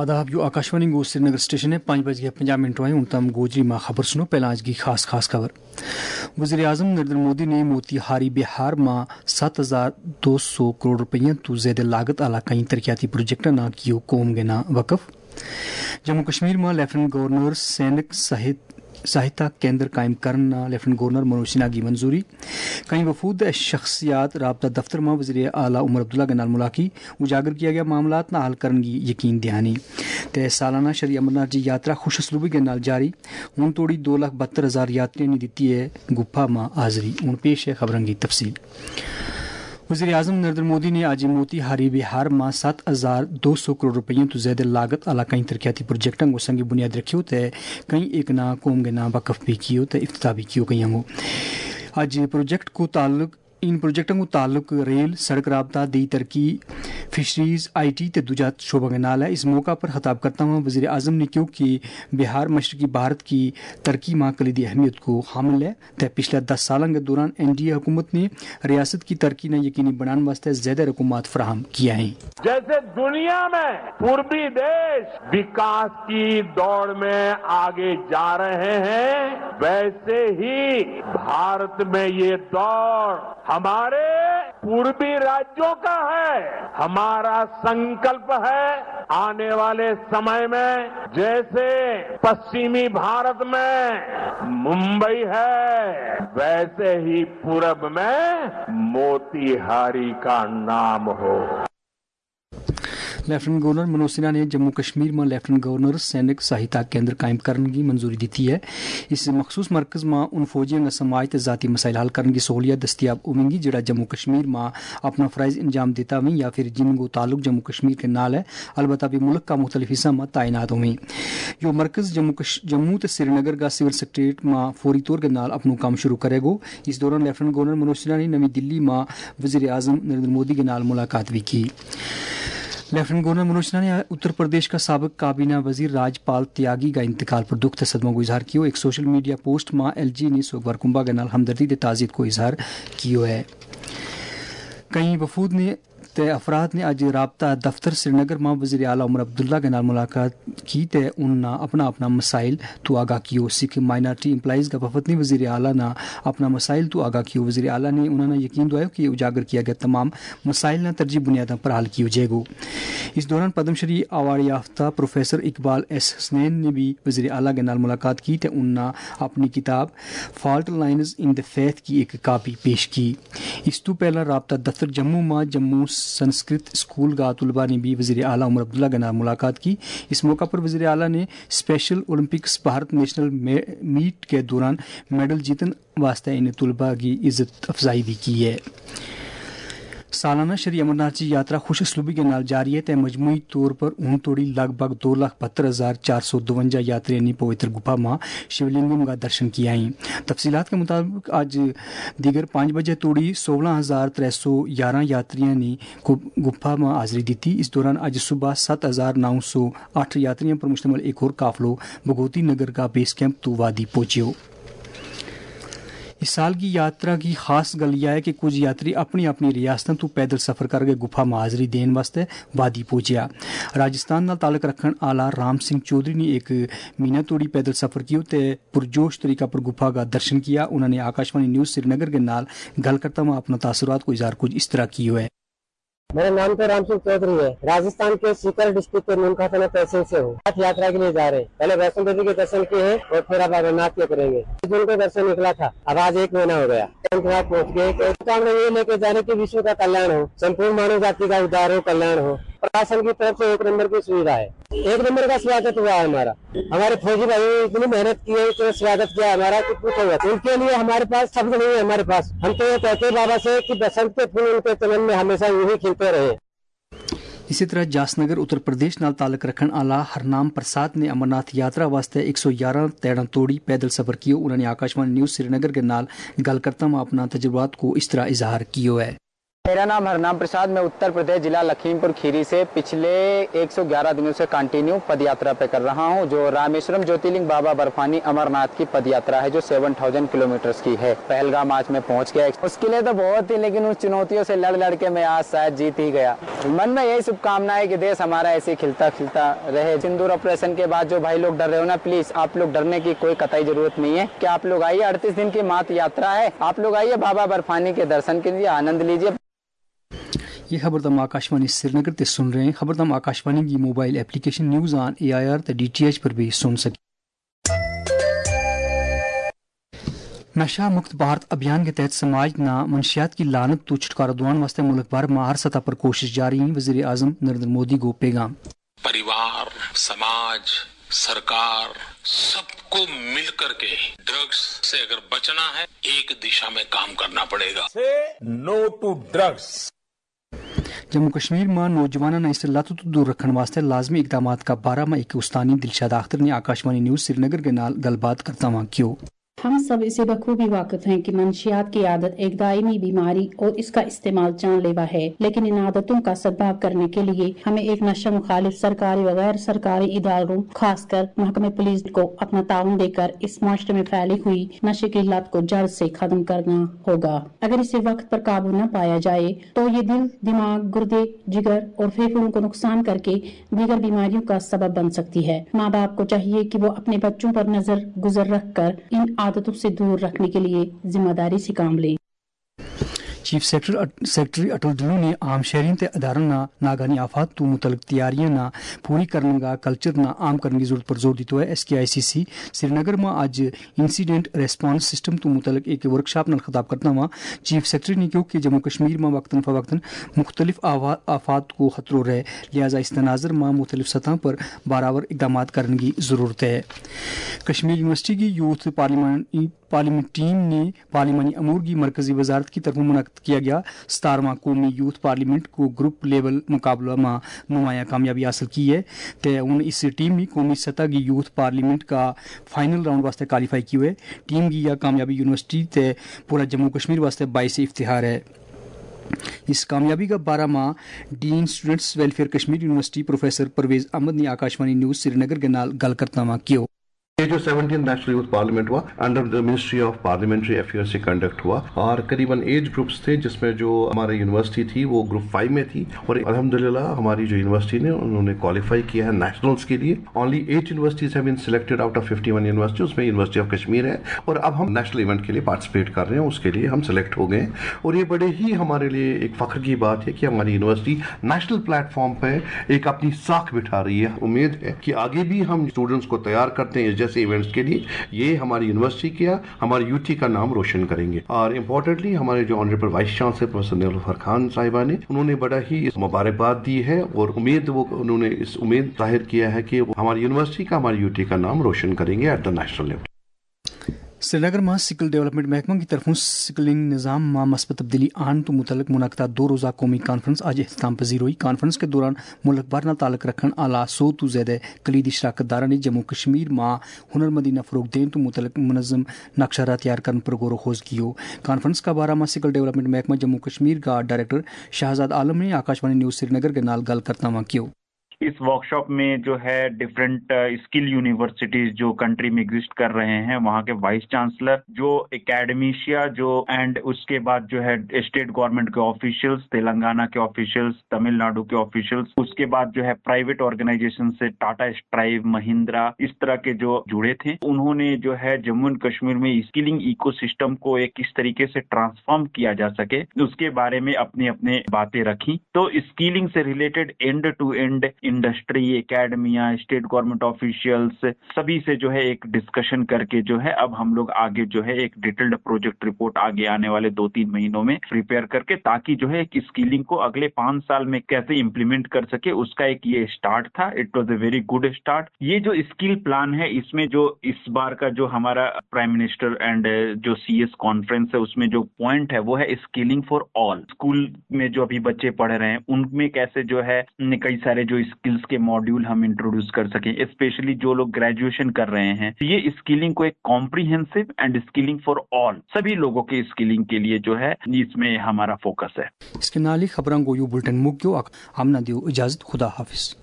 आदाब यो आकाशवाणी गो श्रीनगर स्टेशन है 5:50 हुए हूँ तम गोजरी माँ खबर सुनो पहला आज की खास खबर। वज़ीर आज़म नरेंद्र मोदी ने मोतीहारी बिहार में 7,200 करोड़ रुपये तो ज्यादा लागत आला कई तरक्याती प्रोजेक्ट ना कियो कौम के ना वकफ। जम्मू कश्मीर में लेफ्टिनेंट गवर्नर सैनिक सहायता केंद्र कायम करना लेफ्टिनेंट गवर्नर मनोज सिन्हा की मंजूरी। कई वफूद शख्सियात राबता दफ्तर में वज़ीर आला उमर अब्दुल्ला के नाल मुलाकी उजागर किया गया मामलात ना हल करने की यकीन दहानी। तय सालाना श्री अमरनाथ जी यात्रा खुश असलूबी के नाल जारी हूँ तोड़ी 2,72,000 यात्रियों ने दी है गुफा में हाजरी। हूँ पेश है खबरों की तफसील। वज़ीर आज़म नरेंद्र मोदी ने आज मोतीहारी बिहार में 7,200 करोड़ रुपये तो ज्यादा लागत आला कई तरक्याती प्रोजेक्टों को संगी बुनियाद रखियो ते कई एक ना कौम के ना वकफ भी कियो ते इफ्तिताह भी कियो कई आज इन प्रोजेक्टों को ताल्लुक रेल सड़क राबता दी तरक्की फिशरीज IT ते दूजा शोबा के नाल है। इस मौका पर खिताब करता हुआ वज़ीर आज़म ने क्यों कि बिहार मशरकी भारत की तरक्की में कलीदी अहमियत को हामिल है ते पिछले 10 सालों के दौरान NDA हुकूमत ने रियासत की तरक्की ने यकीनी बनाने वास्ते ज्यादा रकूमात फराहम किया है। जैसे दुनिया में पूर्वी देश विकास की दौड़ में आगे जा रहे हैं वैसे ही भारत में ये दौड़ हमारे पूर्वी राज्यों का है। हमारा संकल्प है आने वाले समय में जैसे पश्चिमी भारत में मुंबई है वैसे ही पूरब में मोतीहारी का नाम हो। लेफ्टिनेंट गवर्नर मनोज सिन्हा ने जम्मू कश्मीर में लेफ्टिनेंट गवर्नर सैनिक सहायता केंद्र कायम करने की मंजूरी दी है। इस मखसूस मरकज में उन फौजियों का समाज ते जाती मसाइल हल करने की सहूलियत दस्तियाब होंगी जिड़ा जम्मू कश्मीर में अपना फ़राइज़ अंजाम देता हुई या फिर जिनको ताल्लुक जम्मू कश्मीर के नाल है अलबत्ता भी मुल्क का मुख्तलिफ हिस्सा में तैनात हुई। यो मरकज जम्मू ते श्रीनगर का सिविल सेक्रेटरीट में फौरी तौर के नाल अपना काम शुरू करेगा। इस दौरान लेफ्टिनेंट गवर्नर मनोज सिन्हा ने नवी दिल्ली में वज़ीर आज़म नरेंद्र मोदी के नाल मुलाकात भी की। लेफ्टिनेंट गवर्नर मनोज सिन्हा ने उत्तर प्रदेश का साबिक काबीना वजीर राजपाल त्यागी का इंतकाल पर दुख सदमा को इजहार किया। एक सोशल मीडिया पोस्ट में LG ने सोगवार कुंभा के नाल हमदर्दी ते ताज़ियत को इजहार किया है। कई वफूद ने ते अफराद ने आज राबता दफ्तर श्रीनगर में वज़ीर आला उमर अब्दुल्ला के नाल मुलाकात की ते उन्ना अपना मसाइल तो आगाह कियो। सिख माइनॉरिटी एम्प्लॉइज़ का वफद ने वज़ीर आला ना अपना मसाइल तो आगाह कियो। वज़ीर आला ने उन्होंने यकीन दिलाया कि उजागर किया गया तमाम मसाइल ना तरजीह बुनियादों पर हल कियो जाएगो। इस दौरान पद्मश्री अवार्ड याफ्ता प्रोफेसर इकबाल S हसनैन ने भी वज़ीर आला के नाल मुलाकात की ते उन्ना अपनी किताब fault lines in the faith की एक कापी पेश की। इस तो पहला राबता दफ्तर जम्मू में जम्मू संस्कृत स्कूल का तुलबा ने भी वज़ीर आला उमर अब्दुल्ला के नाल मुलाकात की। इस मौका पर वज़ीर आला ने Special Olympics Bharat national meet के दौरान मेडल जीतने वास्ते इन तुलबा की इज्जत अफजाई भी की है। सालाना श्री अमरनाथ जी यात्रा खुश असलूबी के नाल जारी है ते मजमूई तौर पर ऊन तोड़ी लगभग 2,72,452 यात्रियों ने पवित्र गुफा में शिवलिंगम का दर्शन किया है। तफसीलात के मुताबिक आज दिगर 5 बजे तोड़ी 16,311 यात्रियों ने गुफा में हाजिरी दी थी। इस दौरान आज सुबह 7,908 यात्रियों पर मुश्तमिल एक और काफिलो भगवती नगर का बेस कैंप तो वादी पहुंचे। इस साल की यात्रा की खास गल यह है कि कुछ यात्री अपनी अपनी रियासतों तो पैदल सफर करके गुफा में हाजिरी देने वास्ते वादी पहुंचा। राजस्थान नाल ताल्लुक रखने आला राम सिंह चौधरी ने एक महीना तोड़ी पैदल सफर किया ते पुरजोश तरीका पर गुफा का दर्शन किया। उन्होंने आकाशवाणी न्यूज़ श्रीनगर के नाल गल करता हुआ अपना तासुरात को इजहार कुछ इस तरह किया है। मेरा नाम तो राम सिंह चौधरी है। राजस्थान के सीकर डिस्ट्रिक्ट के नीमका थाना तहसील से हूँ। आज यात्रा के लिए जा रहे हैं। पहले वैष्णो देवी के दर्शन किए हैं और फिर अब अमरनाथ के करेंगे। जून को दर्शन निकला था, अब आज 1 महीना हो गया। अमरनाथ पहुँच गए। काम ये लेके जाने की विश्व का कल्याण हो, संपूर्ण मानव जाति का उद्धार हो, कल्याण हो। प्रशासन की तरफ से 1 नंबर की सुविधा है। 1 नंबर का स्वागत हुआ है हमारा। हमारे फौजी भाइयों इतनी मेहनत की है, इतना स्वागत किया हमारा कि पूछो मत। उनके लिए हमारे पास शब्द नहीं है। हमारे पास हम तो ये कहते हैं बाबा से कि बसंत के फूल उनके चमन में हमेशा यूं ही खिलते रहे। इसी तरह जासनगर उत्तर प्रदेश नाल ताल्लुक रखने आला हरनाम प्रसाद ने अमरनाथ यात्रा वास्ते 111 तैड़ा तोड़ी पैदल सफर किया। उन्होंने आकाशवाणी न्यूज़ श्रीनगर के नाल गल करता अपना तजुर्बात को इस तरह इजहार किया है। मेरा नाम हरनाम प्रसाद, मैं उत्तर प्रदेश जिला लखीमपुर खीरी से पिछले 111 दिनों से कंटिन्यू पद यात्रा पे कर रहा हूं, जो रामेश्वरम ज्योतिर्लिंग बाबा बर्फानी अमरनाथ की पद यात्रा है, जो 7000 किलोमीटर की है। पहलगाम आज मैं पहुंच गया। मुश्किलें तो बहुत थी, लेकिन उन चुनौतियों से लड़ के मैं आज शायद जीत ही गया। मन में यही शुभकामना है कि देश हमारा ऐसे खिलता खिलता रहे। सिंदूर ऑपरेशन के बाद जो भाई लोग डर रहे हो ना, प्लीज आप लोग डरने की कोई कतई जरूरत नहीं है कि आप लोग आइए। 38 दिन की मात्र यात्रा है, आप लोग आइए, बाबा बर्फानी के दर्शन कीजिए, आनंद लीजिए। ये खबरदाम आकाशवाणी श्रीनगर ते सुन रहे हैं। खबरदाम आकाशवाणी की mobile application news on AIR ते DTH पर भी सुन सके। नशा मुक्त भारत अभियान के तहत समाज ना मंशियात की लानत तो छुटकारा दिलाने वास्ते मुल्क भर में हर सतह पर कोशिश जारी है। वज़ीर आज़म नरेंद्र मोदी को पैगाम। परिवार, समाज, सरकार सबको मिलकर के ड्रग्स से अगर बचना है, एक दिशा में काम करना पड़ेगा। No to drugs. Jammu Kashmir में नौजवानों इस लत तो दूर रखने वास्ते लाजमी इकदाम का बारे में एक उस्तानी दिलशाद अख्तर ने आकाशवाणी न्यूज़ श्रीनगर के नाल गलबात करता हुआ क्यों। हम सब इसे बखूबी वाकिफ हैं कि मंशियात की आदत एक दायमी बीमारी और इसका इस्तेमाल जानलेवा है, लेकिन इन आदतों का सद्भाव करने के लिए हमें एक नशा मुखालिफ सरकारी व गैर सरकारी इदारों, खासकर महकमे पुलिस को अपना ताउन देकर इस माशरे में फैली हुई नशे की लत को जड़ से खत्म करना होगा। अगर इसे वक्त पर काबू न पाया जाए तो ये दिल, दिमाग, गुर्दे, जिगर और फेफड़ों को नुकसान करके दीगर बीमारियों का सबब बन सकती है। माँ बाप को चाहिए कि वो अपने बच्चों पर नजर गुजर रख कर इन आदतों से दूर रखने के लिए जिम्मेदारी से काम लें। चीफ सेक्रेटरी अटल डुल्लू ने आम शहरीन ते अदारों ना नागानी आफात तो मुतलक तैयारियां ना पूरी करने का कल्चर ना आम करने की जरूरत पर जोर दिया है। SKICC श्रीनगर में आज इंसिडेंट रेस्पॉन्स सिस्टम तो मुतलक एक वर्कशॉप न खिताब करता हुआ चीफ सेक्रेटरी ने कहा कि जम्मू कश्मीर में वक्तन फवक्तन मुख्तलिफ आफात को खतरो रहे, लिहाजा इस तनाजर में मुख्तलिफ सतह पर बराबर इकदाम करने की जरूरत है। कश्मीर यूनिवर्सिटी की यूथ पार्लियामेंट टीम ने पार्लिमानी अमूर की मरकजी वजारत की तरफ मुनक़द किया गया 17वां कौमी यूथ पार्लियामेंट को ग्रुप लेवल मुकाबला में नुमाया कामयाबी हासिल की है। तो इस टीम ने कौमी सतह की यूथ पार्लियामेंट का फाइनल राउंड वास्ते क्वालिफाई किया है। टीम की यह कामयाबी यूनिवर्सिटी ते पूरा जम्मू कश्मीर वास्ते बाइस इफ्तिहार है। इस कामयाबी का बारा में dean students welfare Kashmir university professor Parvez Ahmad ने आकाशवाणी न्यूज़ श्रीनगर के नाल गल करता हुआ किया। ये जो 17th नेशनल यूथ पार्लियामेंट हुआ under the ministry of parliamentary affairs से कंडक्ट हुआ और करीबन एज ग्रुप्स थे, जिसमें जो हमारी यूनिवर्सिटी थी वो ग्रुप 5 में थी और अल्हम्दुलिल्लाह हमारी जो यूनिवर्सिटी ने उन्होंने क्वालिफाई किया है नेशनल्स के लिए। Only 8 universities have been selected out of 51 university, उसमें यूनिवर्सिटी ऑफ कश्मीर है और अब हम नेशनल इवेंट के लिए पार्टिसिपेट कर रहे हैं, उसके लिए हम सिलेक्ट हो गए और ये बड़े ही हमारे लिए एक फख्र की बात है कि हमारी यूनिवर्सिटी नेशनल प्लेटफॉर्म पर एक अपनी साख बिठा रही है। उम्मीद है कि आगे भी हम स्टूडेंट्स को तैयार करते हैं जैसे इवेंट्स के लिए, ये हमारी यूनिवर्सिटी किया हमारी यूटी का नाम रोशन करेंगे। और इम्पोर्टेंटली हमारे जो honourable vice chancellor professor Nilofar Khan sahiba ने उन्होंने बड़ा ही मुबारकबाद दी है और उन्होंने इस उम्मीद जाहिर किया है कि हमारी यूनिवर्सिटी का हमारी यूटी का नाम रोशन करेंगे at the national level. Srinagar में स्किल डेवलपमेंट महकमा की तरफों स्किलिंग निज़ाम में मस्बत तब्दीली आन तो मुतलक मुनक़दा 2 रोज़ा कौमी कॉन्फ्रेंस आज इख्तिताम पजीर हुई। कॉन्फ्रेंस के दौरान मुल्क भर न ताल्लुक रखने आला 100 तो ज़्यादा कलीदी शराकतदारा ने जम्मू कश्मीर में हुनरमंदी न फ़रोग दें तो मुतलक मुनज़्ज़म नक्शा तैयार करने पर गौर खोज की हो। कॉन्फ्रेंस का बारा में स्किल डेवलपमेंट महकमा जम्मू कश्मीर का डायरेक्टर शाहजाद आलम ने आकाशवाणी न्यूज़ श्रीनगर के नाल गल करता हुआ किया। इस वर्कशॉप में जो है डिफरेंट स्किल यूनिवर्सिटीज जो कंट्री में एग्जिस्ट कर रहे हैं, वहाँ के वाइस चांसलर, जो एकेडमिशिया जो एंड उसके बाद जो है स्टेट गवर्नमेंट के ऑफिशियल्स, तेलंगाना के ऑफिशियल्स, तमिलनाडु के ऑफिशियल्स, उसके बाद जो है प्राइवेट ऑर्गेनाइजेशन से टाटा स्ट्राइव, महिंद्रा, इस तरह के जो जुड़े थे, उन्होंने जो है जम्मू एंड कश्मीर में स्किलिंग इकोसिस्टम को एक किस तरीके से ट्रांसफॉर्म किया जा सके उसके बारे में अपनी अपने बातें रखी। तो स्किलिंग से related end to end industry, academia, state government officials सभी से जो है एक डिस्कशन करके जो है अब हम लोग आगे जो है एक डिटेल्ड प्रोजेक्ट रिपोर्ट आगे आने वाले 2-3 महीनों में प्रिपेयर करके ताकि जो है एक स्किलिंग को अगले 5 साल में कैसे इम्प्लीमेंट कर सके उसका एक ये स्टार्ट था। It was a very good start. ये जो स्किल प्लान है इसमें जो इस बार का जो हमारा प्राइम मिनिस्टर एंड जो CS कॉन्फ्रेंस है उसमें जो पॉइंट है वो है स्किलिंग फॉर ऑल। स्कूल में जो अभी बच्चे पढ़ रहे हैं उनमें कैसे जो है कई सारे जो स्किल्स के मॉड्यूल हम इंट्रोड्यूस कर सकें, स्पेशली जो लोग ग्रेजुएशन कर रहे हैं। ये स्किलिंग को एक comprehensive and skilling for all, सभी लोगों के स्किलिंग के लिए जो है इसमें हमारा फोकस है। इसके नाली खबरां गोयू बुलेटिन मुक्यो आमना दियो इजाजत, खुदा हाफिज।